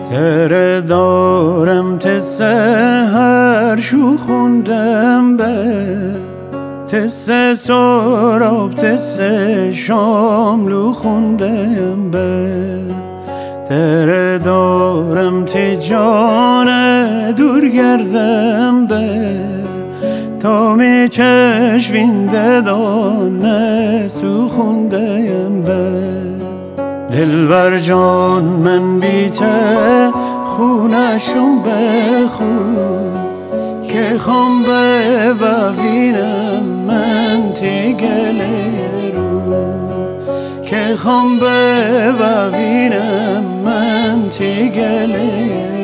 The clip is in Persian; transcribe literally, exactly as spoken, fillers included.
تره دارم تسه هر شو خوندم به تسه سراب تسه شاملو خوندم به تره دارم تی جان دور گردم به تا می چشوینده دانه سو خوندم به دلبر جان من بیته خونشون بخون که خوام ببینم من تی گله رو که خوام ببینم من تی گله